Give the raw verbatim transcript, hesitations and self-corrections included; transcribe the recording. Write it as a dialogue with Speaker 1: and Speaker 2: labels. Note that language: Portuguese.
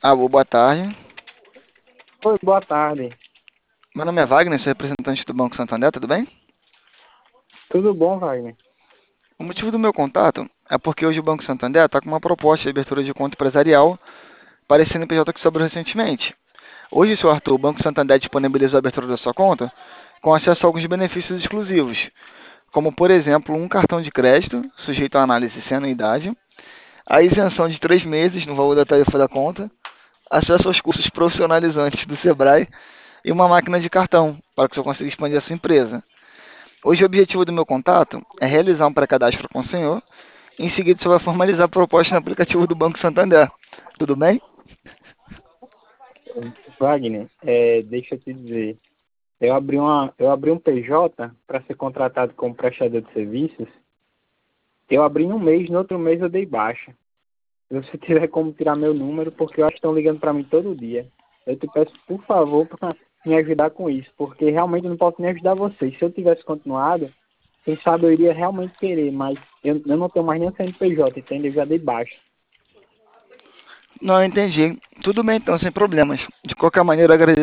Speaker 1: Alô, boa tarde.
Speaker 2: Oi, boa tarde.
Speaker 1: Meu nome é Wagner, sou representante do Banco Santander, tudo bem?
Speaker 2: Tudo bom, Wagner?
Speaker 1: O motivo do meu contato é porque hoje o Banco Santander está com uma proposta de abertura de conta empresarial para esse C N P J que sobrou recentemente. Hoje, senhor Arthur, o Banco Santander disponibilizou a abertura da sua conta com acesso a alguns benefícios exclusivos, como, por exemplo, um cartão de crédito, sujeito à análise sem anuidade, a isenção de três meses no valor da tarifa da conta, acesso aos cursos profissionalizantes do Sebrae e uma máquina de cartão, para que o senhor consiga expandir a sua empresa. Hoje o objetivo do meu contato é realizar um pré-cadastro com o senhor. Em seguida, você vai formalizar a proposta no aplicativo do Banco Santander. Tudo bem?
Speaker 2: Wagner, é, deixa eu te dizer, eu abri uma, eu abri um P J para ser contratado como prestador de serviços. Eu abri em um mês, no outro mês eu dei baixa. Se você tiver como tirar meu número, porque eu acho que estão ligando para mim todo dia. Eu te peço, por favor, para me ajudar com isso, porque realmente eu não posso nem ajudar vocês. Se eu tivesse continuado, quem sabe eu iria realmente querer, mas eu, eu não tenho mais nem C N P J, entende? Eu já dei baixa.
Speaker 1: Não entendi. Tudo bem então, sem problemas. De qualquer maneira, eu agradeço